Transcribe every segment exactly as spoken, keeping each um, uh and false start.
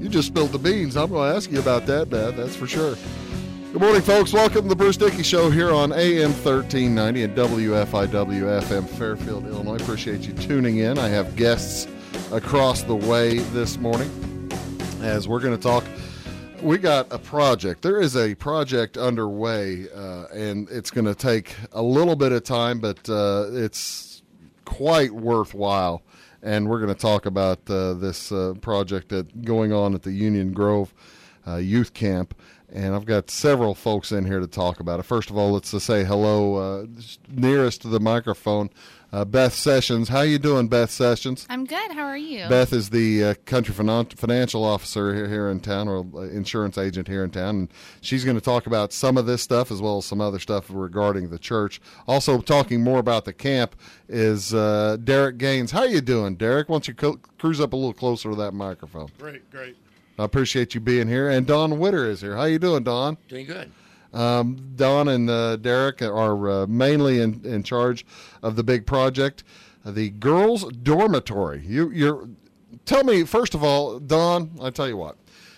You just spilled the beans. I'm going to ask you about that, Beth. That's for sure. Good morning, folks. Welcome to the Bruce Dickey Show here on A M thirteen ninety and W F I W F M Fairfield, Illinois. Appreciate you tuning in. I have guests across the way this morning as we're going to talk. We got a project. There is a project underway, uh, and it's going to take a little bit of time, but uh, it's quite worthwhile. And we're going to talk about uh, this uh, project that going on at the Union Grove uh, Youth Camp. And I've got several folks in here to talk about it. First of all, let's just say hello, uh, nearest to the microphone, uh, Beth Sessions. How you doing, Beth Sessions? I'm good. How are you? Beth is the uh, country finan- financial officer here, here in town, or uh, insurance agent here in town. And she's going to talk about some of this stuff as well as some other stuff regarding the church. Also talking more about the camp is uh, Derek Gaines. How you doing, Derek? Why don't you co- cruise up a little closer to that microphone? Great, great. I appreciate you being here. And Don Witter is here. How you doing, Don? Doing good. Um, Don and uh, Derek are uh, mainly in, in charge of the big project, uh, the girls' dormitory. You, you're tell me first of all, Don. I tell you what.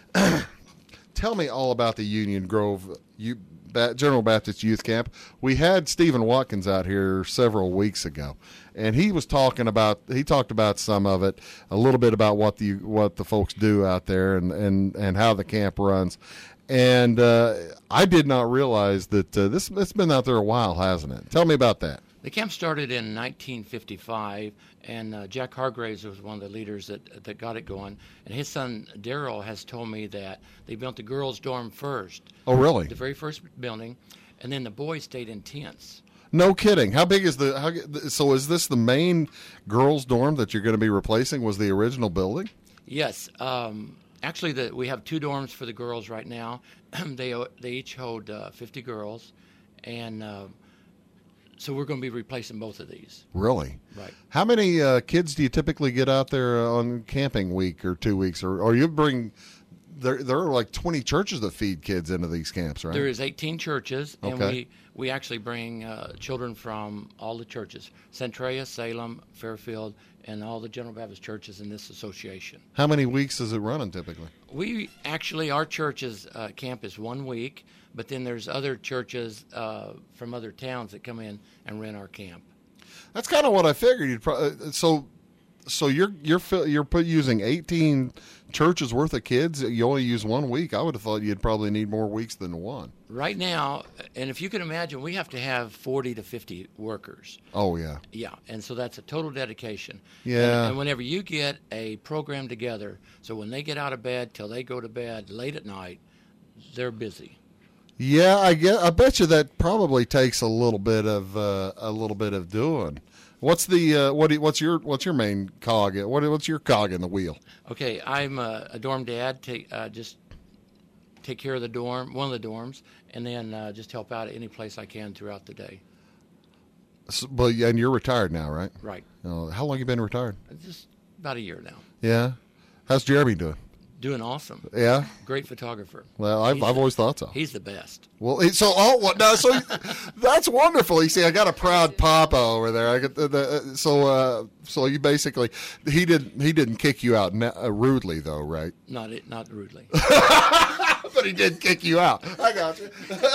Tell me all about the Union Grove U, General Baptist Youth Camp. We had Stephen Watkins out here several weeks ago, and he was talking about he talked about some of it, a little bit about what the what the folks do out there and and, and how the camp runs. And uh, I did not realize that uh, this it's been out there a while, hasn't it? Tell me about that. The camp started in nineteen fifty-five, and uh, Jack Hargraves was one of the leaders that that got it going. And his son Daryl has told me that they built the girls' dorm first. Oh, really? The very first building, and then the boys stayed in tents. No kidding. How big is the? How, so is this the main girls' dorm that you're going to be replacing? Was the original building? Yes. Um, actually, the, we have two dorms for the girls right now. they they each hold uh, fifty girls, and uh, so we're going to be replacing both of these. Really? Right. How many uh, kids do you typically get out there on camping week or two weeks, or or you bring? There, there are like twenty churches that feed kids into these camps, right? There is eighteen churches, and Okay. we, we actually bring uh, children from all the churches, Centralia, Salem, Fairfield, and all the General Baptist churches in this association. How many weeks is it running typically? We actually, our church's uh, camp is one week, but then there's other churches uh, from other towns that come in and rent our camp. That's kind of what I figured. You'd pro- so, so you're you're fi- you're put using eighteen churches worth of kids. You only use one week. I would have thought you'd probably need more weeks than one. Right now, and if you can imagine, we have to have forty to fifty workers. Oh yeah. Yeah, and so that's a total dedication. Yeah. And, and whenever you get a program together, so when they get out of bed till they go to bed late at night, they're busy. Yeah, I get. I bet you that probably takes a little bit of uh, a little bit of doing. What's the uh, what? do you- What's your what's your main cog? What what's your cog in the wheel? Okay, I'm a, a dorm dad. Take uh, just take care of the dorm, one of the dorms, and then uh, just help out at any place I can throughout the day. So, but and you're retired now, right? Right. Oh, how long you been retired? Just about a year now. Yeah. How's Jeremy doing? Doing awesome. Yeah. Great photographer. Well, I've He's I've the- always thought so. He's the best. Well, he- so oh, what? No, so that's wonderful. You see, I got a proud papa over there. I got the, the uh, so uh, so you basically he didn't he didn't kick you out na- uh, rudely though, right? Not it, not rudely. But he did kick you out. I got you.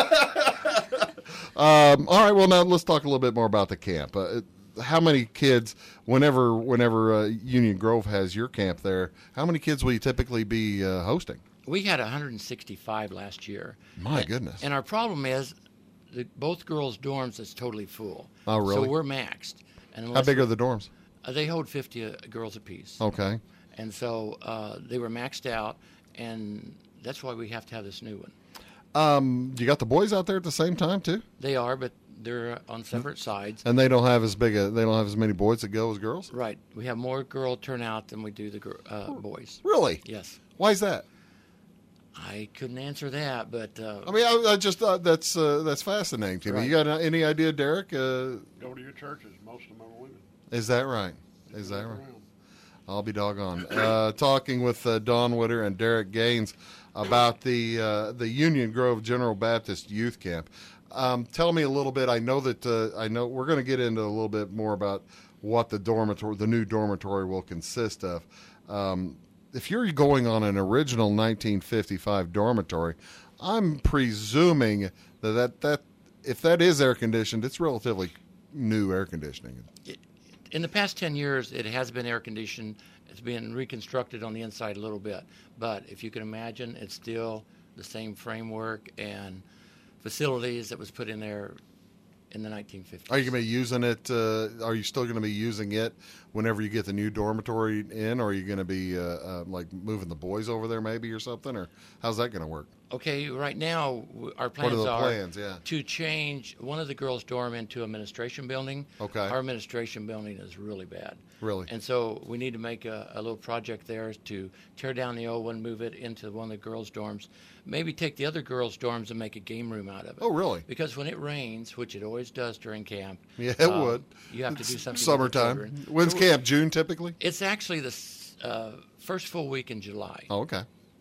um, all right. Well, now let's talk a little bit more about the camp. Uh, how many kids, whenever whenever uh, Union Grove has your camp there, how many kids will you typically be uh, hosting? We had one hundred sixty-five last year. My And- goodness. And our problem is, the, both girls' dorms is totally full. Oh, really? So we're maxed. And How unless big we- are the dorms? Uh, they hold fifty uh, girls apiece. Okay. And so uh, they were maxed out, and that's why we have to have this new one. Um, you got the boys out there at the same time too, They are, but they're on separate sides. and they don't have as big a they don't have as many boys that go as girls. Right. We have more girl turnout than we do the gir- uh, boys. Really? Yes. Why is that? I couldn't answer that, but uh, I mean, I, I just thought that's uh, that's fascinating to me. Right. You got any idea, Derek? Uh, Go to your churches. Most of them are women. is that right? Is that Look right? around. I'll be doggone. Uh, talking with uh, Don Witter and Derek Gaines about the uh, the Union Grove General Baptist Youth Camp. Um, tell me a little bit. I know that uh, I know we're going to get into a little bit more about what the dormitory, the new dormitory, will consist of. Um, if you're going on an original nineteen fifty-five dormitory, I'm presuming that that, that if that is air conditioned, it's relatively new air conditioning. In the past ten years, it has been air conditioned. It's been reconstructed on the inside a little bit. But if you can imagine, it's still the same framework and facilities that was put in there in the nineteen fifties. Are you going to be using it? Uh, are you still going to be using it whenever you get the new dormitory in? Or are you going to be uh, uh, like moving the boys over there maybe or something? Or how's that going to work? Okay, right now w- our plans What are the are plans? Yeah. to change one of the girls' dorm into administration building. Okay. Our administration building is really bad. Really? And so we need to make a, a little project there to tear down the old one, move it into one of the girls' dorms, maybe take the other girls' dorms and make a game room out of it. Oh, really? Because when it rains, which it always does during camp, Yeah, it uh, would. You have to do something. with the Summertime. children. When's So camp? June typically? It's actually the s- uh, first full week in July. Oh, okay.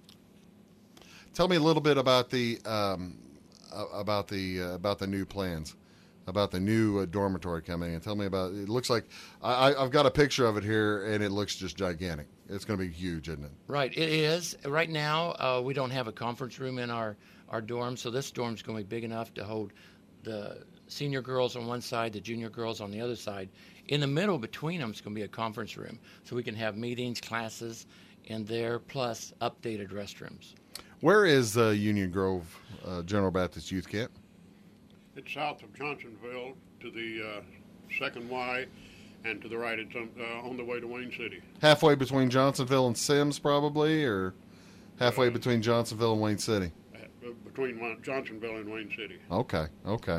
Tell me a little bit about the um, uh, about the uh, about the new plans, about the new uh, dormitory coming in. Tell me about. It looks like I, I- I've got a picture of it here, and it looks just gigantic. It's going to be huge, isn't it? Right, it is. Right now, uh, we don't have a conference room in our, our dorm, so this dorm's going to be big enough to hold the senior girls on one side, the junior girls on the other side. In the middle between them is going to be a conference room, so we can have meetings, classes in there, plus updated restrooms. Where is uh, Union Grove uh, General Baptist Youth Camp? It's south of Johnsonville to the uh, second Y, and to the right it's on, uh, on the way to Wayne City. Halfway between Johnsonville and Sims, probably, or halfway between Johnsonville and Wayne City? Uh, between Wa- Johnsonville and Wayne City. Okay, okay.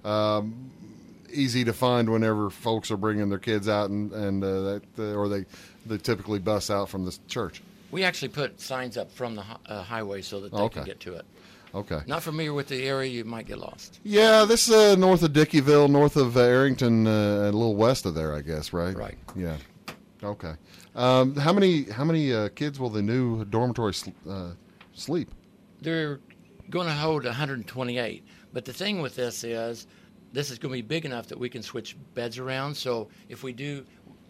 Um, easy to find whenever folks are bringing their kids out, and and uh, that uh, or they they typically bus out from the church. We actually put signs up from the hi- uh, highway so that they Okay. can get to it. Okay. Not familiar with the area, you might get lost. Yeah, this is uh, north of Dickeyville, north of uh, Arrington, uh, a little west of there, I guess, right? Right. Yeah. Okay. Um, how many how many uh, kids will the new dormitory sl- uh, sleep? They're going to hold one hundred twenty-eight. But the thing with this is, this is going to be big enough that we can switch beds around. So if we do,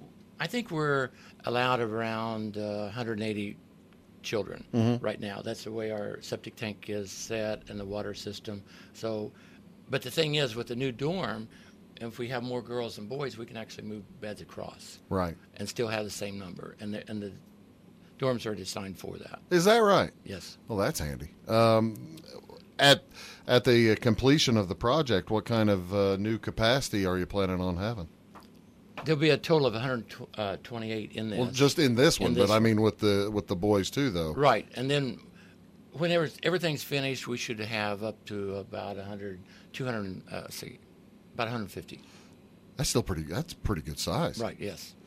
I think we're allowed around uh, one hundred eighty children right now. That's the way our septic tank is set and the water system. So, but the thing is, with the new dorm, if we have more girls than boys, we can actually move beds across Right. and still have the same number. And the, and the dorms are designed for that. Is that right? Yes. Well, that's handy. Um, at at the uh, completion of the project, what kind of uh, new capacity are you planning on having? There'll be a total of one hundred twenty-eight in this. Well, just in this one, In but this I one. mean with the with the boys too, though. Right, and then whenever everything's finished, we should have up to about one hundred, two hundred, uh, see, about one hundred fifty. That's still pretty. That's pretty good size. Right, yes.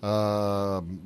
Um,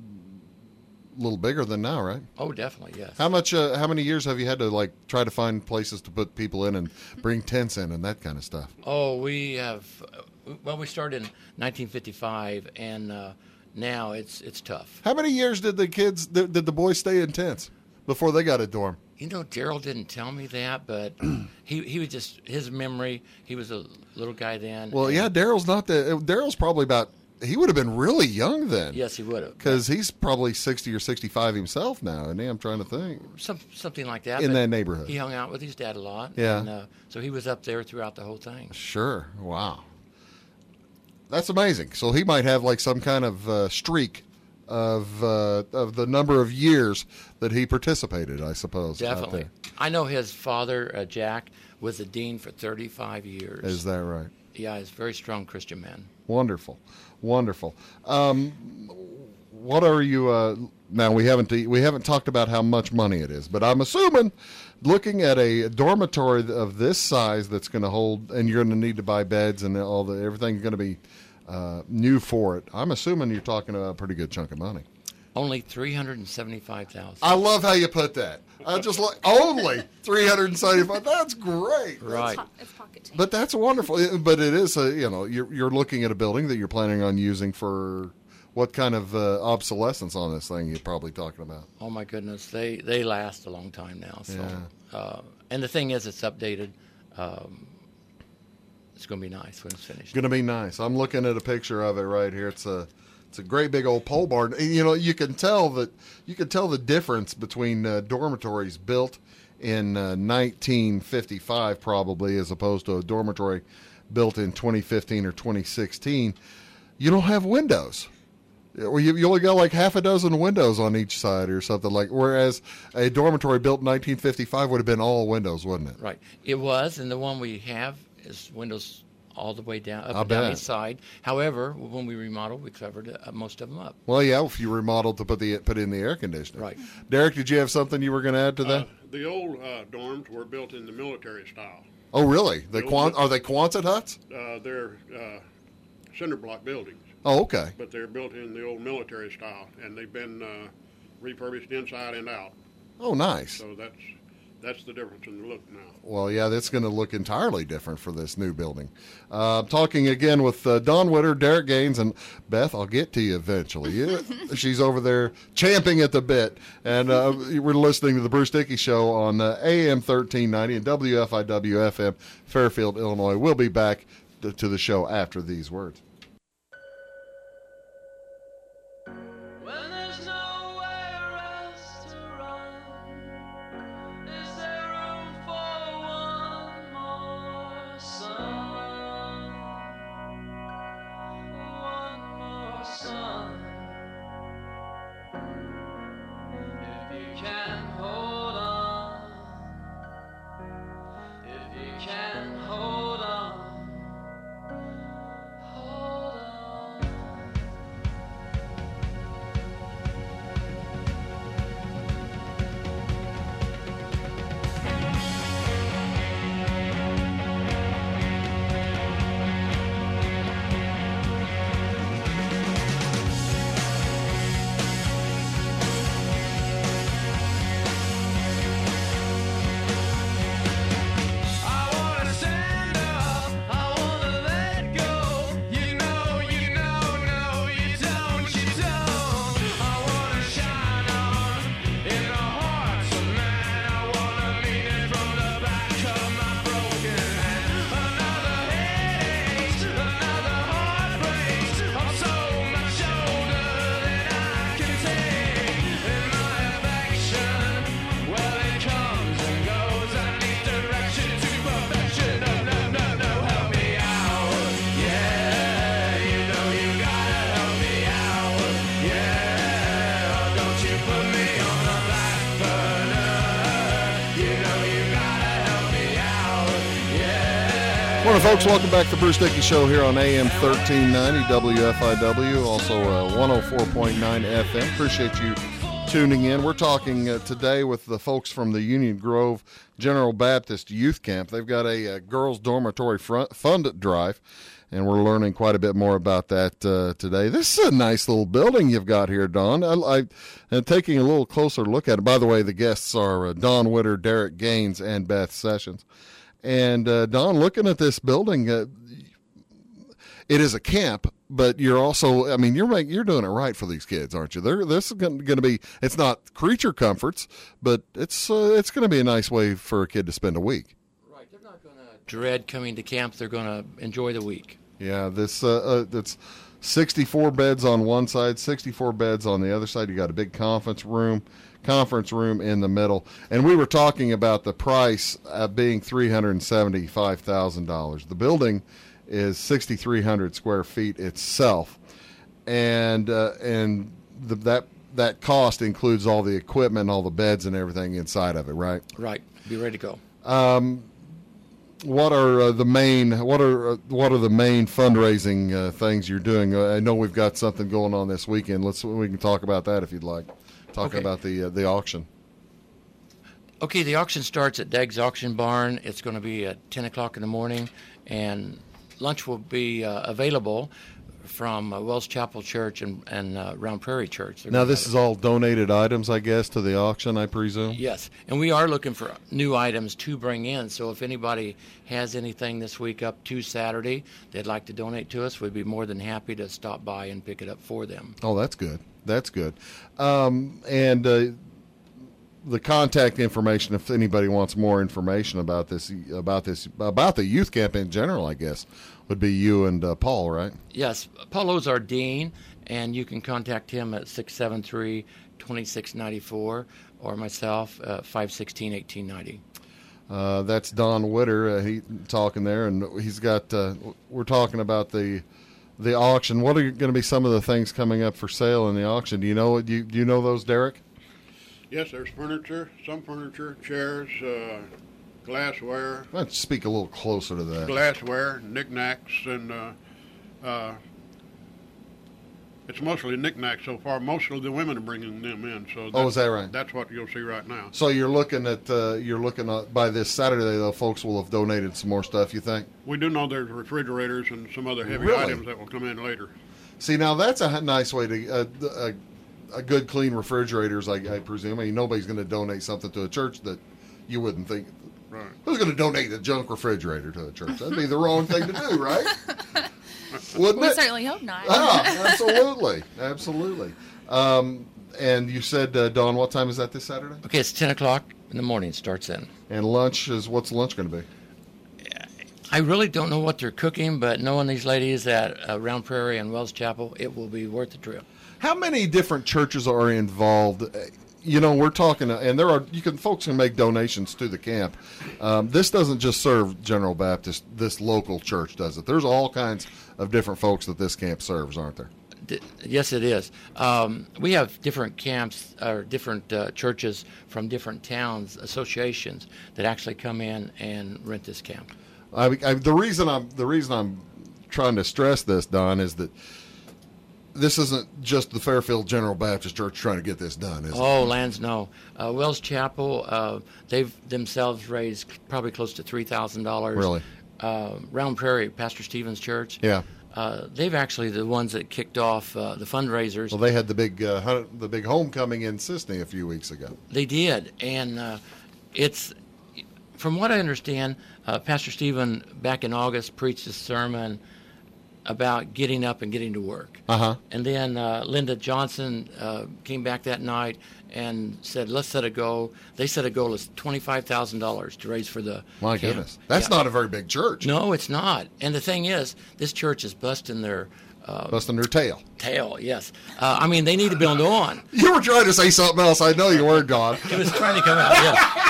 a little bigger than now, right? Oh, definitely, yes. How much? Uh, how many years have you had to like try to find places to put people in and bring tents in and that kind of stuff? Oh, we have, uh, well, we started in nineteen fifty-five, and uh, now it's it's tough. How many years did the kids did, did the boys stay in tents before they got a dorm? You know, Daryl didn't tell me that, but he he was just, his memory, he was a little guy then. Well, and- yeah, Daryl's not the. Daryl's probably about. He would have been really young then. Yes, he would have. Because he's probably sixty or sixty-five himself now, and I'm trying to think. Some, something like that. In but that neighborhood. He hung out with his dad a lot. Yeah. And, uh, so he was up there throughout the whole thing. Sure. Wow. That's amazing. So he might have like some kind of uh, streak of uh, of the number of years that he participated, I suppose. out Definitely. there. I know his father, uh, Jack, was the dean for thirty-five years. Is that right? Yeah, he's a very strong Christian man. Wonderful, wonderful. Um, what are you? Uh, now we haven't we haven't talked about how much money it is, but I'm assuming, looking at a dormitory of this size that's going to hold, and you're going to need to buy beds and all the everything's going to be uh, new for it. I'm assuming you're talking about a pretty good chunk of money. Only three hundred seventy-five thousand. I love how you put that. I just like only three hundred seventy-five. That's great. Right. Po- it's pocket change. But that's wonderful. But it is a, you know, you're you're looking at a building that you're planning on using for what kind of uh, obsolescence on this thing you're probably talking about? Oh my goodness, they they last a long time now. So, Yeah. uh, and the thing is, it's updated. Um, it's going to be nice when it's finished. Going to be nice. I'm looking at a picture of it right here. It's a It's a great big old pole barn. And, you know, you can tell that you can tell the difference between uh, dormitories built in uh, nineteen fifty-five, probably, as opposed to a dormitory built in twenty fifteen or twenty sixteen. You don't have windows. Or you, you only got like half a dozen windows on each side or something like. Whereas a dormitory built in nineteen fifty-five would have been all windows, wouldn't it? Right. It was, and the one we have is windows all the way down, up I and down bet. each side. However, when we remodeled, we covered uh, most of them up. Well, yeah, if you remodeled to put the put in the air conditioning. Right. Derek, did you have something you were going to add to that? Uh, the old uh, dorms were built in the military style. Oh, really? The the Quan- old- are they Quonset huts? Uh, they're uh, cinder block buildings, Oh, okay. but they're built in the old military style, and they've been uh, refurbished inside and out. Oh, nice. So that's that's the difference in the look now. Well, yeah, that's going to look entirely different for this new building. Uh, talking again with uh, Don Witter, Derek Gaines, and Beth. I'll get to you eventually. You, she's over there champing at the bit. And uh, we're listening to the Bruce Dickey Show on uh, A M thirteen ninety and W F I W F M, Fairfield, Illinois. We'll be back to, to the show after these words. When there's nowhere else to run, is there room for one more sun? One more sun. If you can hold on, if you can hold on, hold on. I wanna stand up, I wanna let go. You know, you know, no, you don't, you don't. I wanna shine on in the hearts of man. I wanna mean it from the back of my broken hand. Another headache, another heartbreak. I'm so much older than I can take. In my affection, well, it comes and goes. I need direction to perfection. No, no, no, no, help me out. Yeah, you know you gotta help me out. Yeah, don't you put me on the back burner. You know you gotta help me out. Yeah. Morning, folks. Welcome back to the Bruce Dickey Show here on A M thirteen ninety W F I W, also uh, one oh four point nine F M. Appreciate you tuning in. We're talking uh, today with the folks from the Union Grove General Baptist Youth Camp. They've got a, uh girls' dormitory front fund drive, and we're learning quite a bit more about that uh, today. This is a nice little building you've got here, Don. I, I, and taking a little closer look at it. By the way, the guests are uh, Don Witter, Derek Gaines, and Beth Sessions. And uh, Don, looking at this building, uh, it is a camp, but you're also, I mean, you're making, you're doing it right for these kids, aren't you? They're, this is going to be, it's not creature comforts, but it's uh, it's going to be a nice way for a kid to spend a week. Right. They're not going to dread coming to camp. They're going to enjoy the week. Yeah, this uh, uh, it's sixty-four beds on one side, sixty-four beds on the other side. You got a big conference room, conference room in the middle, and we were talking about the price uh, being three hundred seventy-five thousand dollars. The building is sixty-three hundred square feet itself, and uh, and the, that that cost includes all the equipment, all the beds, and everything inside of it, right? Right. Be ready to go. Um, what are uh, the main what are uh, what are the main fundraising uh, things you're doing? Uh, I know we've got something going on this weekend. Let's we can talk about that if you'd like. Talk Okay. about the uh, the auction. Okay, the auction starts at Dagg's Auction Barn. It's going to be at ten o'clock in the morning, and lunch will be uh, available from uh, Wells Chapel Church and, and uh, Round Prairie Church. They're Now gonna this have is all donated items, I guess, to the auction, I presume. it. Yes, and we are looking for new items to bring in. So if anybody has anything this week up to Saturday they'd like to donate to us, we'd be more than happy to stop by and pick it up for them. Oh, that's good. That's good. Um, and uh, the contact information, if anybody wants more information about this, about this, about the youth camp in general, I guess, would be you and uh, Paul, right? Yes, Paulo's our dean, and you can contact him at six seven three, two six nine four or myself, uh, five one six, one eight nine zero. Uh, that's Don Witter. Uh, he talking there, and he's got. Uh, we're talking about the the auction. What are going to be some of the things coming up for sale in the auction? Do you know? Do you, do you know those, Derek? Yes, there's furniture, some furniture, chairs, uh, glassware, Let's speak a little closer to that. glassware, knickknacks, and uh, uh, it's mostly knickknacks so far. Most of the women are bringing them in. So Oh, is that right? That's what you'll see right now. So you're looking at uh, you're looking at, by this Saturday though, folks will have donated some more stuff. You think? We do know there's refrigerators and some other heavy Really? items that will come in later. See, now that's a nice way to uh, a, a good clean refrigerators. I, I presume. I mean, nobody's going to donate something to a church that you wouldn't think. Right. Who's going to donate a junk refrigerator to a church? That'd be the wrong thing to do, right? Wouldn't We it? certainly hope not. Ah, absolutely, absolutely. Um, and you said, uh, Dawn, what time is that this Saturday? Okay, it's ten o'clock in the morning. It starts in. And lunch is what's lunch going to be? I really don't know what they're cooking, but knowing these ladies at uh, Round Prairie and Wells Chapel, it will be worth the trip. How many different churches are involved? You know, we're talking, and there are you can folks can make donations to the camp. Um, this doesn't just serve General Baptist. This local church does it. There's all kinds of different folks that this camp serves, aren't there? D- Yes, it is. Um, we have different camps or different uh, churches from different towns, associations that actually come in and rent this camp. I, I, the reason I'm the reason I'm trying to stress this, Don, is that this isn't just the Fairfield General Baptist Church trying to get this done, is it? Oh, lands, no. Uh, Wells Chapel, uh, they've themselves raised probably close to three thousand dollars. Really? Uh, Round Prairie, Pastor Stevens Church. Yeah. Uh, they've actually the ones that kicked off uh, the fundraisers. Well, they had the big uh, hun- the big homecoming in Sisney a few weeks ago. They did, and uh, it's from what I understand, uh, Pastor Stephen back in August preached a sermon about getting up and getting to work. Uh huh. And then uh, Linda Johnson uh, came back that night and said, "Let's set a goal." They set a goal of twenty-five thousand dollars to raise for the My camp. goodness, that's Yeah. not a very big church. No, it's not. And the thing is, this church is busting their uh, Busting their tail. tail. Yes, uh, I mean they need to build on. You were trying to say something else. I know you were, Don. It was trying to come out. Yes.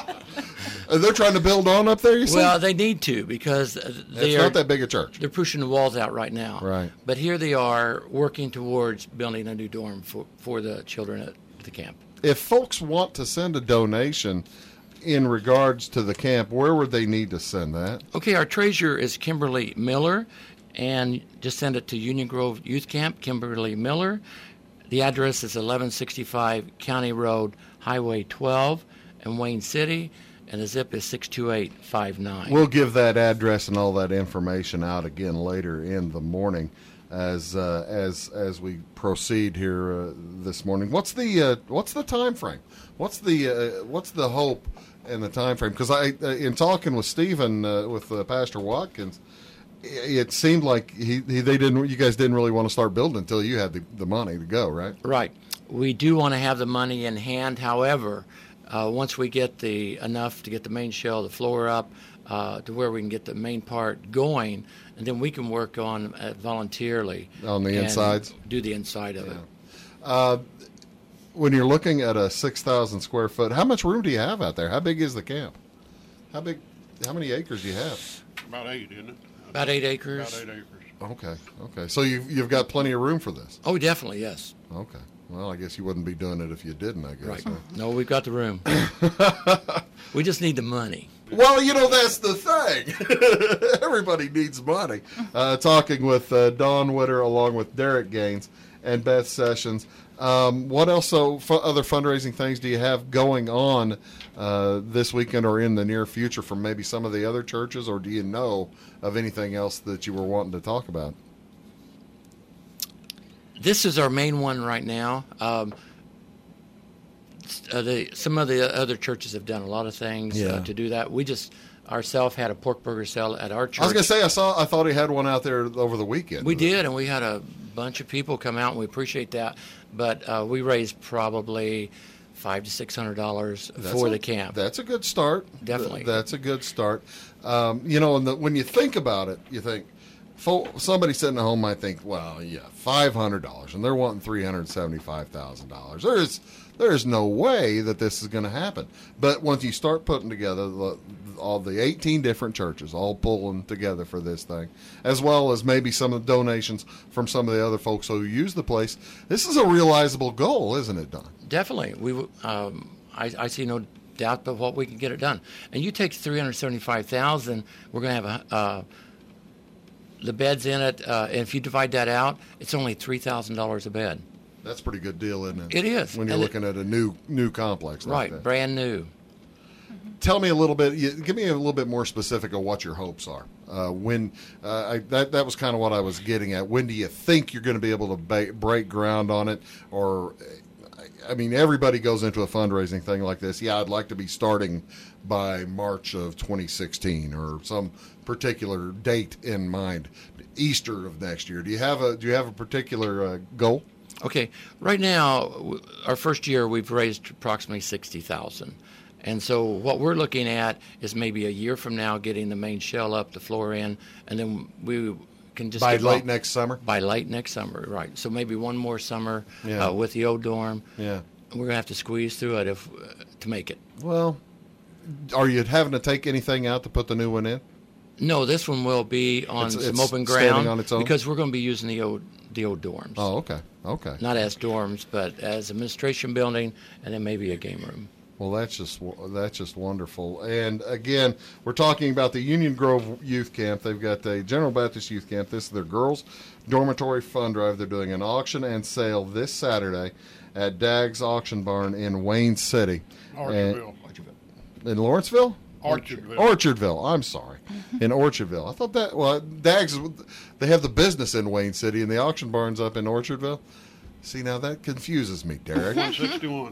Uh, They're trying to build on up there. You said? Well, they need to because uh, they it's are not that big a church. they're pushing the walls out right now. Right. But here they are working towards building a new dorm for, for the children at the camp. If folks want to send a donation in regards to the camp, where would they need to send that? Okay, our treasurer is Kimberly Miller, and just send it to Union Grove Youth Camp, Kimberly Miller. The address is eleven sixty-five County Road, Highway twelve in Wayne City, and the zip is six two eight five nine. We'll give that address and all that information out again later in the morning, as uh, as as we proceed here uh, this morning. What's the uh, what's the time frame? What's the uh, what's the hope and the time frame? Because I, uh, in talking with Stephen uh, with uh, Pastor Watkins, it seemed like he, he they didn't you guys didn't really want to start building until you had the, the money to go, right? Right. We do want to have the money in hand. However, uh, once we get the enough to get the main shell, the floor up, uh, to where we can get the main part going, and then we can work on uh, voluntarily On the and insides? Do the inside of it. Uh, when you're looking at a six thousand square foot, how much room do you have out there? How big is the camp? How big? How many acres do you have? About eight, isn't it? About eight acres. About eight acres. Okay, okay. So you've you've got plenty of room for this. Oh, definitely, yes. Okay. Well, I guess you wouldn't be doing it if you didn't. I guess. Right. huh? No, we've got the room. We just need the money. Well, you know that's the thing. Everybody needs money. Uh, talking with uh, Don Witter along with Derek Gaines and Beth Sessions. Um, what else? So, f- other fundraising things do you have going on uh, this weekend or in the near future from maybe some of the other churches, or do you know of anything else that you were wanting to talk about? This is our main one right now. Um, uh, the, some of the other churches have done a lot of things Yeah. uh, to do that. We just ourselves had a pork burger sale at our church. I was gonna say I saw. I thought he had one out there over the weekend. We did, and we had a bunch of people come out, and we appreciate that. But uh, we raised probably five to six hundred dollars That's for a- the camp. That's a good start. Definitely. Th- That's a good start. Um, you know, and the, when you think about it, you think, fo- somebody sitting at home might think, well, yeah, five hundred dollars, and they're wanting three hundred seventy-five thousand dollars. There's there's no way that this is going to happen. But once you start putting together the, all the eighteen different churches all pulling together for this thing, as well as maybe some of the donations from some of the other folks who use the place, this is a realizable goal, isn't it, Don? Definitely. We, w- um, I, I see no doubt of what we can get it done. And you take three hundred seventy-five thousand dollars, we're going to have a, uh, the beds in it, uh, and if you divide that out, it's only three thousand dollars a bed. That's a pretty good deal, isn't it? It is. When you're And looking at a new new complex like Right, that. brand new. Tell me a little bit. You, give me a little bit more specific of what your hopes are. Uh, when uh, I, that that was kind of what I was getting at. When do you think you're going to be able to ba- break ground on it? Or, I mean, everybody goes into a fundraising thing like this. Yeah, I'd like to be starting by March of twenty sixteen or some particular date in mind. Easter of next year. Do you have a Do you have a particular uh, goal? Okay, right now, w- our first year, we've raised approximately sixty thousand dollars. And so what we're looking at is maybe a year from now getting the main shell up, the floor in, and then we can just By get late off- next summer? By late next summer, right. So maybe one more summer Yeah. uh, with the old dorm. Yeah. We're going to have to squeeze through it if uh, to make it. Well, are you having to take anything out to put the new one in? No, this one will be on It's- some it's open standing ground on its own? because we're going to be using the old the old dorms. Oh, okay. Okay. Not as dorms, but as administration building, and then maybe a game room. Well, that's just that's just wonderful. And again, we're talking about the Union Grove Youth Camp. They've got a General Baptist Youth Camp. This is their girls' dormitory fund drive. They're doing an auction and sale this Saturday at Dag's Auction Barn in Wayne City. Orchardville. And, in Lawrenceville? Orchardville. Orchardville. I'm sorry. In Orchardville. I thought that, well, Dag's, they have the business in Wayne City and the auction barn's up in Orchardville. See, now that confuses me, Derek. one sixty-one.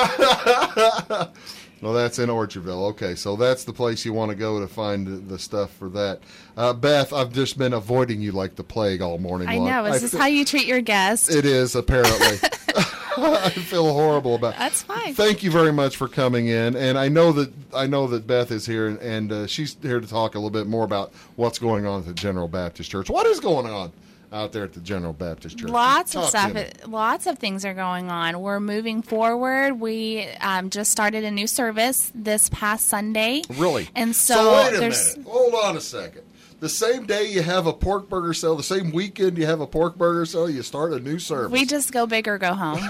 Well, that's in Orchardville. Okay, so that's the place you want to go to find the, the stuff for that. Uh, Beth, I've just been avoiding you like the plague all morning I long. know. Is this fe- how you treat your guests? It is, apparently. I feel horrible about it. That's fine. Thank you very much for coming in, and I know that I know that Beth is here, and, and uh, she's here to talk a little bit more about what's going on at the General Baptist Church. What is going on out there at the General Baptist Church? Lots of Talk to stuff. me. It- Lots of things are going on. We're moving forward. We um, just started a new service this past Sunday. Really? And so, wait a there's minute. Hold on a second. The same day you have a pork burger sale, the same weekend you have a pork burger sale, you start a new service. we just go big or go home.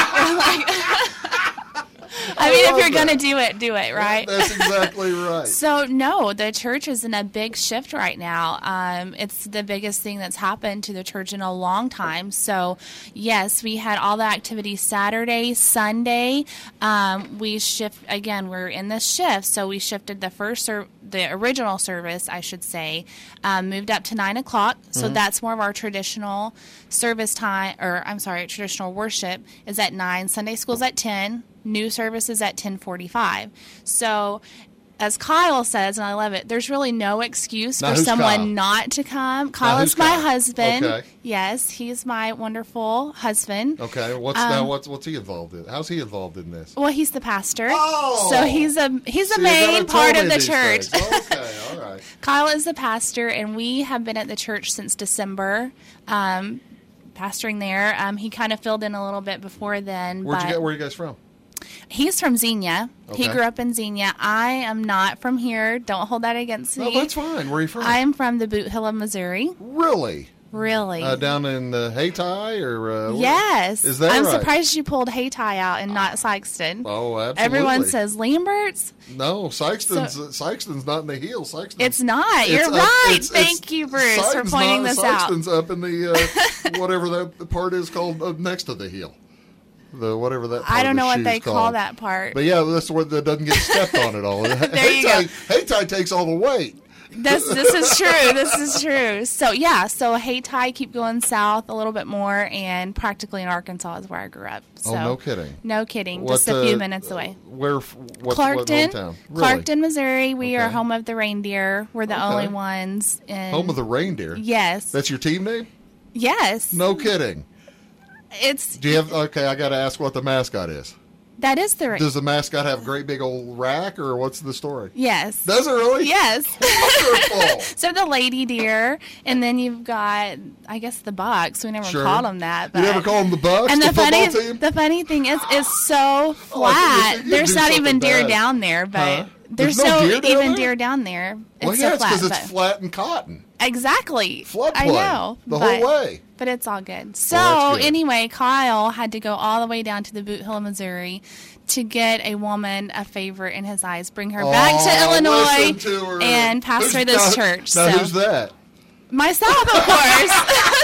I mean, if love you're going to that. do it, do it, right? That's exactly right. So, no, the church is in a big shift right now. Um, it's the biggest thing that's happened to the church in a long time. So, yes, we had all the activity Saturday, Sunday. Um, we shift, again, we're in this shift. So, we shifted the first, ser- the original service, I should say, um, moved up to nine o'clock. So, that's more of our traditional service time, or I'm sorry, traditional worship is at nine. Sunday school's at ten. New services at ten forty-five. So, as Kyle says, and I love it, there's really no excuse Now, for who's someone Kyle? not to come. Kyle who's is my Kyle? husband. Okay. Yes, he's my wonderful husband. Okay, what's Um, now? What's what's he involved in? How's he involved in this? Well, he's the pastor. Oh! So he's a he's See, the you gotta main tell part me of the these church. things. Okay, all right. Kyle is the pastor, and we have been at the church since December. Um, pastoring there. Um, he kind of filled in a little bit before then. Where'd but you get? Where are you guys from? He's from Xenia. He Okay. grew up in Xenia. I am not from here. Don't hold that against No, me. that's fine. Where are you from? I'm from the Boot Hill of Missouri. really Really? uh, down in uh, Hayti or uh, where- yes. Is that I'm right? surprised you pulled Hayti out and not Sykeston. Oh, absolutely. Everyone says Lambert's. no. Sykeston's So- Sykeston's not in the heel. Sykeston. It's not. You're It's up- right. it's- Thank it's- you, Bruce, for Sykeston's pointing not- this out. Sykeston's up in the uh, whatever that part is called uh, next to the heel. The whatever that. Part I of don't the know what shoe's they call called. that part. But yeah, that's where that doesn't get stepped on at all. There you go. Hayti takes all the weight. This this is true. This is true. So yeah, so Hayti, keep going south a little bit more, and practically in Arkansas is where I grew up. So, Oh, no kidding. No kidding. What, Just a few uh, minutes away. Where? What, Clarkton, What hometown? Really? Clarkton, Missouri. We are Okay. home of the reindeer. We're the Okay. only ones. In, Home of the reindeer. Yes. That's your team name? yes. No kidding. It's Do you have? Okay, I got to ask what the mascot is. That is the Does the mascot have a great big old rack, or what's the story? yes. Does it really? Yes. Wonderful. So the lady deer, and then you've got, I guess, the bucks. We never Sure. called them that. But You never call them the Bucks, And the, the, football funny, team? the funny thing is, it's so Oh, I flat. think you There's do not something even deer bad. down there, but Huh? there's, There's no no deer down even there? deer down there. It's Well, so yeah, it's flat. because it's but- flat and cotton. Exactly. Floodplain. I know. The but, whole way. But it's all good. So Well, that's good. anyway, Kyle had to go all the way down to the Boot Hill, Missouri to get a woman a favor in his eyes, bring her back Oh, to Illinois listen to her. and pastor Who's- this now- church. Now, so who's that? myself, of course.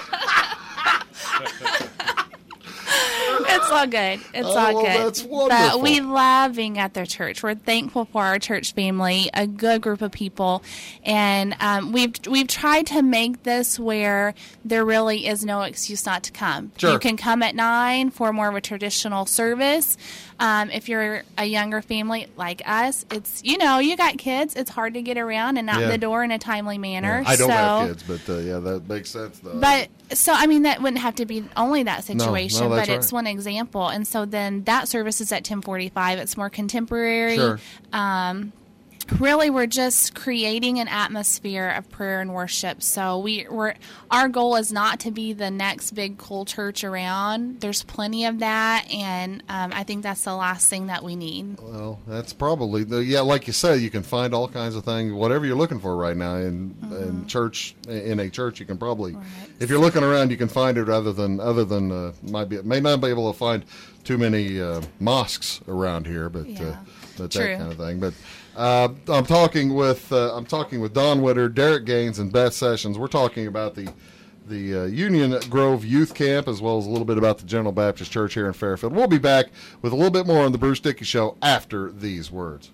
It's all good. It's Oh, all well, good. that's wonderful. But we love being at their church. We're thankful for our church family, a good group of people, and um, we've we've tried to make this where there really is no excuse not to come. Sure. You can come at nine for more of a traditional service. Um, if you're a younger family like us, it's you know you got kids. It's hard to get around and out Yeah. the door in a timely manner. I don't so, have kids, but uh, yeah, that makes sense, though. But so I mean that wouldn't have to be only that situation, no, that's but it's right. one example. And so then that service is at ten forty-five. It's more contemporary. Sure. Um, really, we're just creating an atmosphere of prayer and worship. So we we're our goal is not to be the next big cool church around. There's plenty of that, and um, I think that's the last thing that we need. Well, that's probably the yeah. Like you said, you can find all kinds of things, whatever you're looking for right now in in church. In a church, you can probably, Right. if you're looking around, you can find it. Other than other than uh, might be may not be able to find too many uh, mosques around here, but uh, Yeah. but True. that kind of thing. But uh, I'm talking with uh, I'm talking with Don Witter, Derek Gaines, and Beth Sessions. We're talking about the. the uh, Union Grove Youth Camp, as well as a little bit about the General Baptist Church here in Fairfield. We'll be back with a little bit more on the Bruce Dickey Show after these words.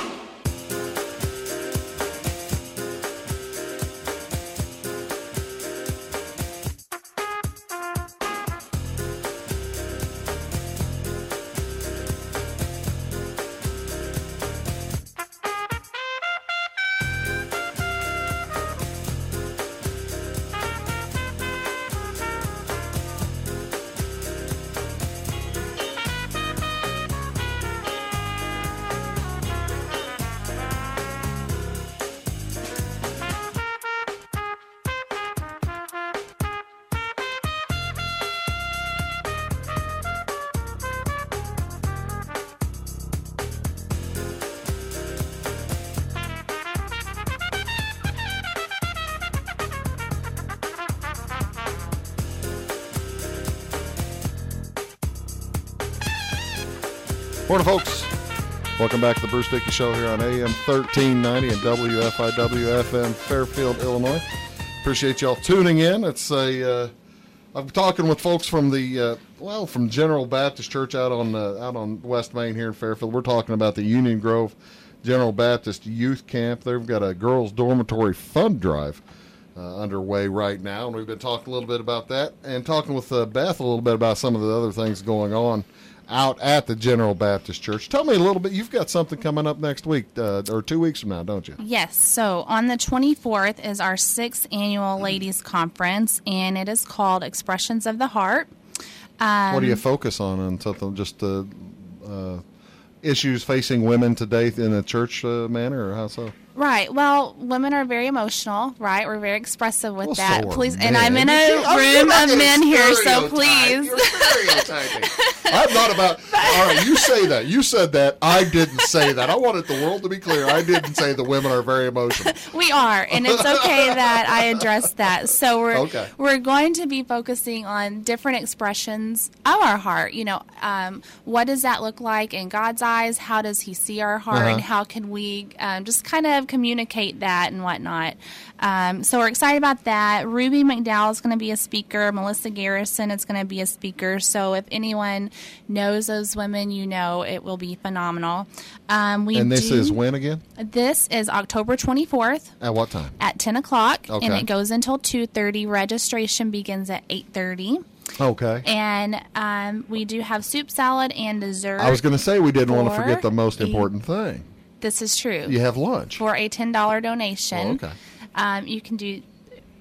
Morning, folks. Welcome back to the Bruce Dickey Show here on A M thirteen ninety and W F I W F M Fairfield, Illinois. Appreciate y'all tuning in. It's a uh, I'm talking with folks from the uh, well from General Baptist Church out on uh, out on West Main here in Fairfield. We're talking about the Union Grove General Baptist Youth Camp. They've got a girls' dormitory fund drive uh, underway right now, and we've been talking a little bit about that and talking with uh, Beth a little bit about some of the other things going on out at the General Baptist Church. Tell me a little bit. You've got something coming up next week uh, or two weeks from now, don't you? Yes. So on the twenty-fourth is our sixth annual ladies conference, and it is called Expressions of the Heart. Um, What do you focus on? On something just uh, uh, issues facing women today in a church uh, manner, or how so? Right. Well, women are very emotional, right? We're very expressive with Well, that. so are Please, men. and I'm in You a can't- I'm room not of gonna men here, so stereotype. please. You're stereotyping. I'm not about. All right, you say that. You said that. I didn't say that. I wanted the world to be clear. I didn't say the women are very emotional. We are, and it's okay that I address that. So we're Okay. we're going to be focusing on different expressions of our heart. You know, um, what does that look like in God's eyes? How does He see our heart, Uh-huh. and how can we um, just kind of communicate that and whatnot? Um, so we're excited about that. Ruby McDowell is going to be a speaker. Melissa Garrison is going to be a speaker. So if anyone knows those women, you know it will be phenomenal. Um, we And this do- is when again? This is October twenty-fourth At what time? at ten o'clock, and Okay. it goes until two thirty. Registration begins at eight thirty. Okay. And um, we do have soup, salad, and dessert. I was going to say we didn't want to for forget the most a- important thing. This is true. You have lunch. For a ten dollars donation. Oh, okay. Um, you can do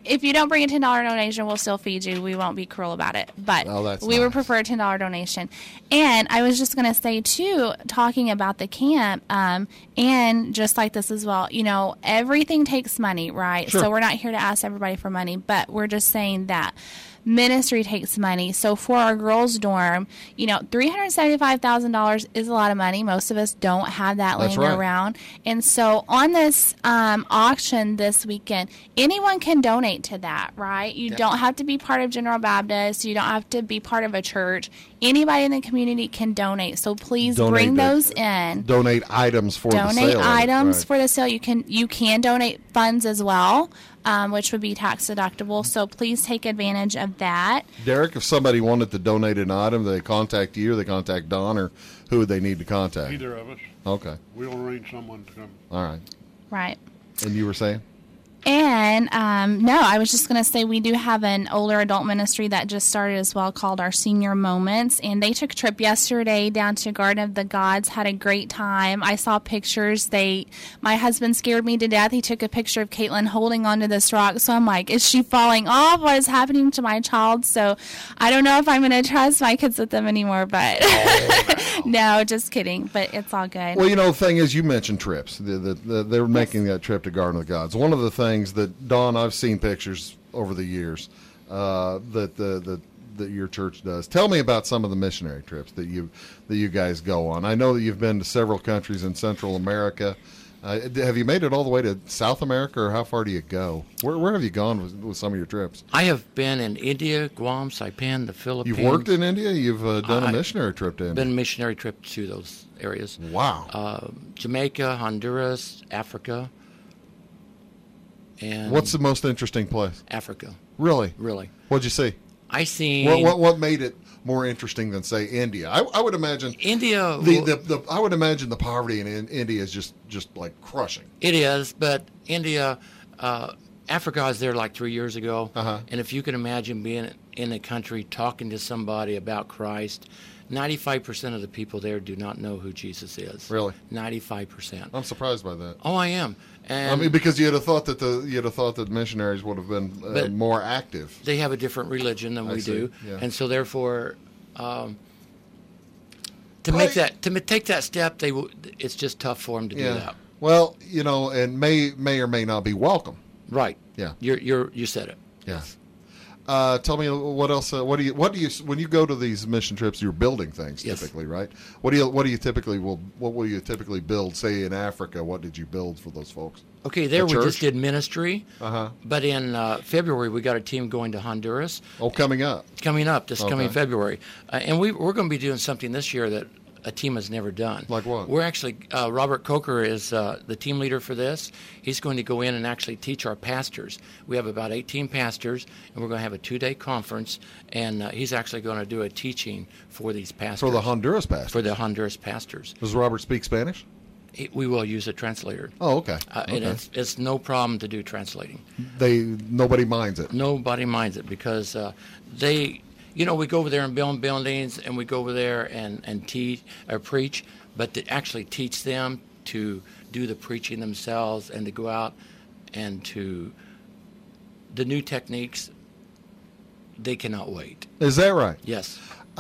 if you don't bring a ten dollar donation, we'll still feed you. We won't be cruel about it. But Oh, that's we would nice. prefer a ten dollar donation. And I was just going to say, too, talking about the camp, um, and just like this as well, you know, everything takes money, right? Sure. So we're not here to ask everybody for money, but we're just saying that ministry takes money. So for our girls' dorm, you know, three hundred seventy-five thousand dollars is a lot of money. Most of us don't have that That's laying right. around. And so on this um, auction this weekend, anyone can donate to that, right? You don't have to be part of General Baptist. You don't have to be part of a church. Anybody in the community can donate. So please Donate bring the- those in. Donate items for the Donate sale. of it, items right. for the sale. You can you can donate funds as well, um, which would be tax deductible. So please take advantage of that. Derek, if somebody wanted to donate an item, they contact you, or they contact Don, or who would they need to contact? Either of us. Okay. We'll arrange someone to come. All right. Right. And you were saying? And um, no, I was just going to say we do have an older adult ministry that just started as well called our Senior Moments. And they took a trip yesterday down to Garden of the Gods, had a great time. I saw pictures. They, my husband scared me to death. He took a picture of Caitlin holding onto this rock. So I'm like, is she falling off? What is happening to my child? So I don't know if I'm going to trust my kids with them anymore, but no, just kidding. But it's all good. Well, you know, the thing is, you mentioned trips. The, the, the, they're making that trip to Garden of the Gods. One of the things that, Dawn, I've seen pictures over the years uh, that the, the that your church does. Tell me about some of the missionary trips that you that you guys go on. I know that you've been to several countries in Central America. Uh, have you made it all the way to South America, or how far do you go? Where, where have you gone with, with some of your trips? I have been in India, Guam, Saipan, the Philippines. You've worked in India. You've uh, done a I- missionary trip to India. Been a missionary trip to those areas. Wow. Uh, Jamaica, Honduras, Africa, and What's the most interesting place? Africa. Really? Really, What'd you see? I seen What, what what made it more interesting than, say, India? I, I would imagine India. the, will- the, the I would imagine the poverty in, in India is just, just like crushing. It is, but India, uh, Africa, I was there like three years ago, Uh-huh. and if you can imagine being in a country talking to somebody about Christ, ninety-five percent of the people there do not know who Jesus is. Really? ninety-five percent. I'm surprised by that. Oh, I am. And I mean, because you'd have thought that the you'd have thought that missionaries would have been uh, But- more active. they have a different religion than I we see, do, yeah. and so therefore, um, to Well, make I- that to ma- take that step, they w- it's just tough for them to do that. Well, you know, and may may or may not be welcome. Right. Yeah. You're you're you said it. Yeah. Uh, tell me what else. Uh, what do you? What do you? When you go to these mission trips, you're building things Yes. typically, right? What do you? What do you typically will? What will you typically build? Say in Africa, what did you build for those folks? Okay, there A we church? just did ministry, Uh huh. but in uh, February we got a team going to Honduras. Oh, coming up. Coming up this coming Okay. February, uh, and we we're going to be doing something this year that a team has never done. Like what? We're actually uh, Robert Coker is uh, the team leader for this. He's going to go in and actually teach our pastors. We have about eighteen pastors, and we're going to have a two-day conference. And uh, he's actually going to do a teaching for these pastors For the Honduras pastor. for the Honduras pastors. Does Robert speak Spanish? He, we will use a translator. Oh, okay. Uh, okay. And it's, it's no problem to do translating. They nobody minds it. Nobody minds it because uh, they, you know, we go over there and build buildings and we go over there and, and teach or preach, but to actually teach them to do the preaching themselves and to go out and to the new techniques, they cannot wait. Is that right? Yes.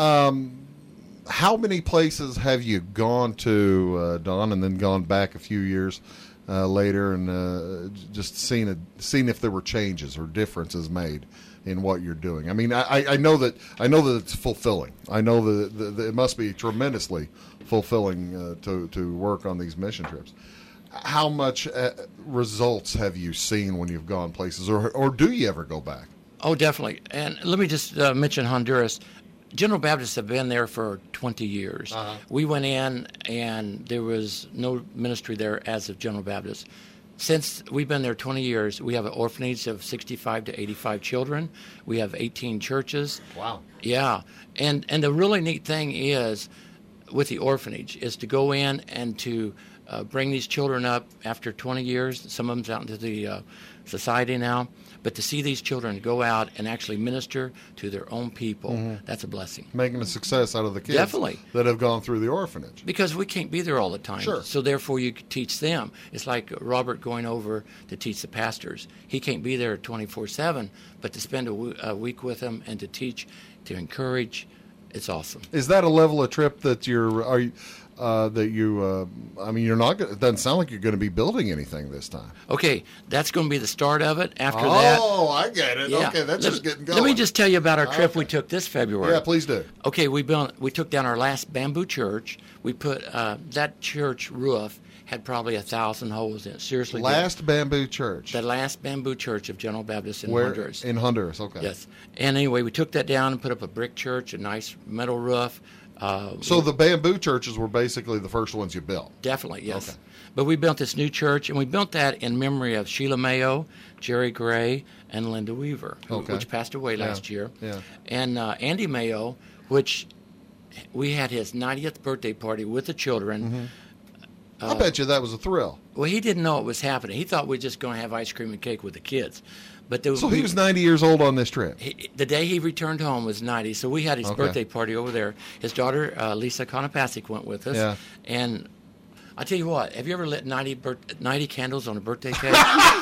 How many places have you gone to, uh, Don, and then gone back a few years uh, later and uh, j- just seen a, seen if there were changes or differences made in what you're doing? I mean, I, I- I know that I know that it's fulfilling. I know that, that, that it must be tremendously fulfilling uh, to to work on these mission trips. How much uh, results have you seen when you've gone places, or or do you ever go back? Oh, definitely. And let me just uh, mention Honduras. General Baptists have been there for twenty years. Uh-huh. We went in, and there was no ministry there as of General Baptist. Since we've been there twenty years, we have an orphanage of sixty-five to eighty-five children. We have eighteen churches. Wow. Yeah. And, and the really neat thing is, with the orphanage, is to go in and to uh, bring these children up after twenty years. Some of them's out into the uh, society now. But to see these children go out and actually minister to their own people, Mm-hmm. that's a blessing. Making a success out of the kids Definitely. that have gone through the orphanage. Because we can't be there all the time. Sure. So therefore you could teach them. It's like Robert going over to teach the pastors. He can't be there twenty-four seven, but to spend a, w- a week with them and to teach, to encourage, it's awesome. Is that a level of trip that you're are you, uh, that you? Uh, I mean, you're not. Gonna, it doesn't sound like you're going to be building anything this time. Okay, that's going to be the start of it. After that, Oh, I get it. yeah. Okay, that's let, just getting going. Let me just tell you about our trip Okay. we took this February. Yeah, please do. Okay, we built. We took down our last bamboo church. We put uh, that church roof had probably a thousand holes in it. Seriously, did. Last Bamboo Church. the last bamboo church of General Baptist in Where Honduras. in Honduras? Okay. Yes. And anyway, we took that down and put up a brick church, a nice metal roof. Uh, So the bamboo churches were basically the first ones you built. Definitely, yes. Okay. But we built this new church, and we built that in memory of Sheila Mayo, Jerry Gray, and Linda Weaver, who, Okay. which passed away Yeah, last year. yeah. And uh, Andy Mayo, which we had his ninetieth birthday party with the children. Mm-hmm. Uh, I bet you that was a thrill. Well, he didn't know it was happening. He thought we were just going to have ice cream and cake with the kids. But there, So we, he was ninety years old on this trip. he, the day he returned home was ninety, so we had his Okay. birthday party over there. His daughter, uh, Lisa Konopasik, went with us. Yeah. And I tell you what, have you ever lit ninety, bir- ninety candles on a birthday cake?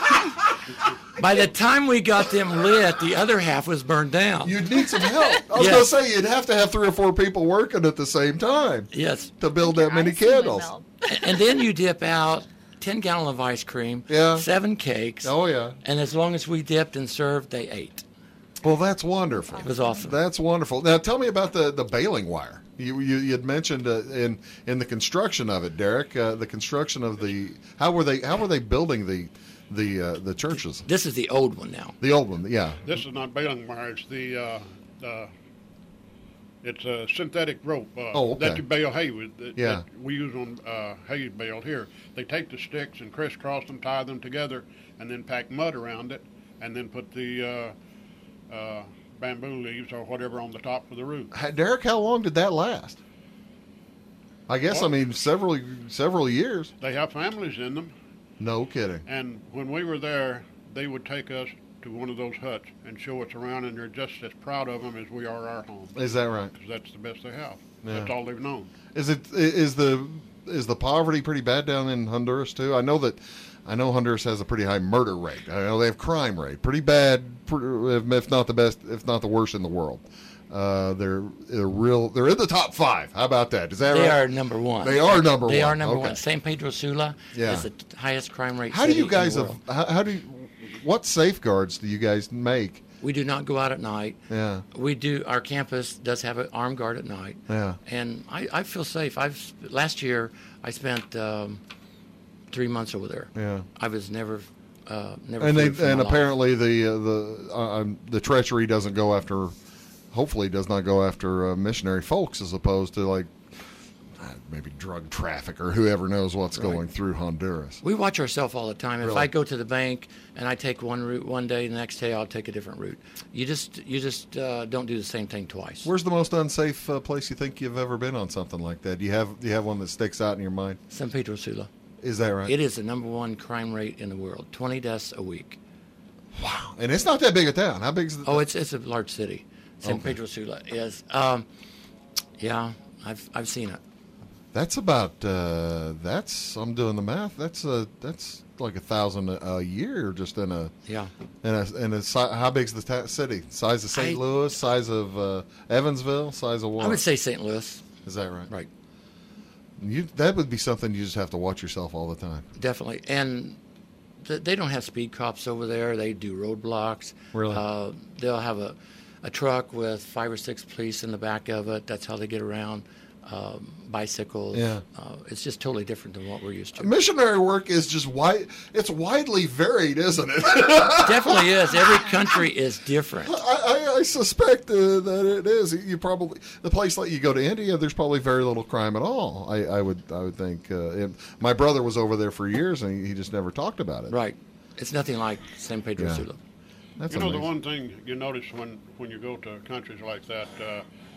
By the time we got them lit, the other half was burned down. You'd need some help. I was Yes. going to say you'd have to have three or four people working at the same time Yes. to build that many Icing would candles. melt. And then you dip out ten gallon of ice cream, Yeah. seven cakes, Oh yeah. and as long as we dipped and served, they ate. Well, that's wonderful. It was awesome. That's wonderful. Now, tell me about the, the baling wire. You you you had mentioned uh, in in the construction of it, Derek. Uh, the construction of the how were they how were they building the the uh, the churches? This is the old one now. The old one, yeah. This is not baling wire. It's the uh, uh, it's a synthetic rope uh, Oh, okay. that you bale hay with. That, Yeah. that we use on uh, hay bale here. They take the sticks and crisscross them, tie them together, and then pack mud around it, and then put the uh, uh, bamboo leaves or whatever on the top of the roof. Ha- Derek, how long did that last? I guess I Well- mean several several years. They have families in them, No kidding. and when we were there, they would take us to one of those huts and show us around, and they're just as proud of them as we are our home, Is that right? because that's the best they have. Yeah. That's all they've known. Is it is the is the poverty pretty bad down in Honduras too? I know that I know Honduras has a pretty high murder rate. I know they have crime rate, pretty bad, pr- if not the best, if not the worst in the world. Uh, they're they're real. They're in the top five. How about that? Is that They right? are number one. They are number They one. are number Okay. one. San Pedro Sula Yeah. is the t- highest crime rate. How do city you in guys the have? world. How, how do you? What safeguards do you guys make? We do not go out at night. Yeah. We do. Our campus does have an armed guard at night. Yeah. And I, I feel safe. I've last year I spent um, three months over there. Yeah. I was never, uh, never. And they feared for and my life. apparently the uh, the uh, um, the treachery doesn't go after. Hopefully, does not go after uh, missionary folks as opposed to like uh, maybe drug traffic or whoever knows what's Right. going through Honduras. We watch ourselves all the time. If Really? I go to the bank and I take one route one day, the next day I'll take a different route. You just you just uh, don't do the same thing twice. Where's the most unsafe uh, place you think you've ever been on something like that? Do you have do you have one that sticks out in your mind? San Pedro Sula. Is that right? It is the number one crime rate in the world. Twenty deaths a week. Wow. And it's not that big a town. How big is it? Oh, it's it's a large city. San Okay. Pedro Sula is. Um, yeah, I've I've seen it. That's about. Uh, that's. I'm doing the math. That's a. That's like a thousand a, a year just in a. Yeah. In a. In a. si- How big's the ta- city? Size of Saint I- Louis? Size of uh, Evansville? Size of what? I would say Saint Louis. Is that right? Right. You. That would be something you just have to watch yourself all the time. Definitely. And th- they don't have speed cops over there. They do roadblocks. Really? Uh, they'll have a, a truck with five or six police in the back of it. That's how they get around. Um, bicycles. Yeah. Uh, it's just totally different than what we're used to. Missionary work is just wide. It's widely varied, isn't it? Definitely is. Every country is different. I, I, I suspect uh, that it is. You probably the place like you go to India. There's probably very little crime at all. I, I would I would think. Uh, and my brother was over there for years, and he, he just never talked about it. Right. It's nothing like San Pedro Yeah. Sula. That's You know, amazing. the one thing you notice when, when you go to countries like that, uh,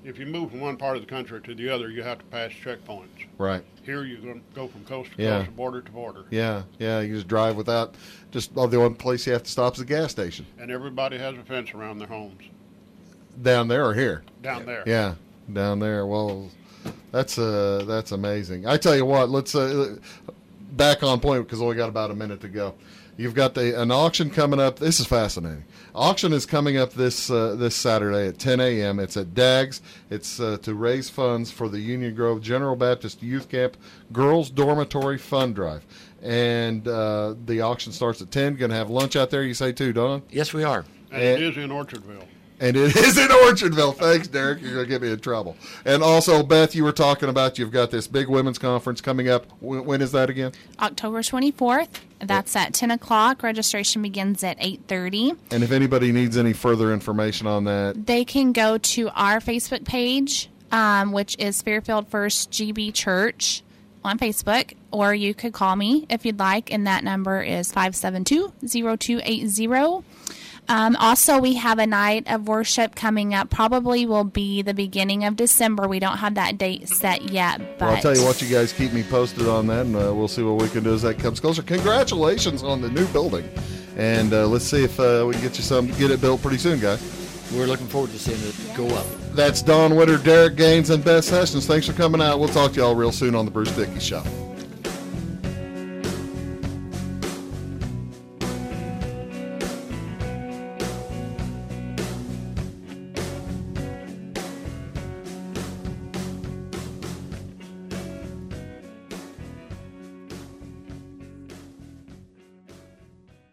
if you move from one part of the country to the other, you have to pass checkpoints. Right. Here you go, go from coast to Yeah. coast, border to border. Yeah, yeah. You just drive without. Just oh, the only place you have to stop is the gas station. And everybody has a fence around their homes Down there or here? down there. Yeah, down there. Well, that's uh, that's amazing. I tell you what. Let's uh, back on point because we only got about a minute to go. You've got the an auction coming up. This is fascinating. Auction is coming up this uh, this Saturday at ten a.m. It's at Daggs. It's uh, to raise funds for the Union Grove General Baptist Youth Camp Girls Dormitory Fund Drive. And uh, the auction starts at ten. Going to have lunch out there, you say, too, Don? Yes, we are. And And- it is in Orchardville. And it is in Orchardville. Thanks, Derek. You're going to get me in trouble. And also, Beth, you were talking about you've got this big women's conference coming up. When, when is that again? October twenty-fourth. That's at ten o'clock. Registration begins at eight thirty. And if anybody needs any further information on that, They can go to our Facebook page, um, which is Fairfield First G B Church on Facebook, or you could call me if you'd like, and that number is five seven two, zero two eight zero. Um, also, we have a night of worship coming up. Probably will be the beginning of December. We don't have that date set yet, but well, I'll tell you what, you guys keep me posted on that, and uh, we'll see what we can do as that comes closer. Congratulations on the new building, and uh, let's see if uh, we can get you some, get it built pretty soon, guys. We're looking forward to seeing it go up. That's Don Witter, Derek Gaines, and Beth Sessions. Thanks for coming out. We'll talk to y'all real soon on the Bruce Dickey Show.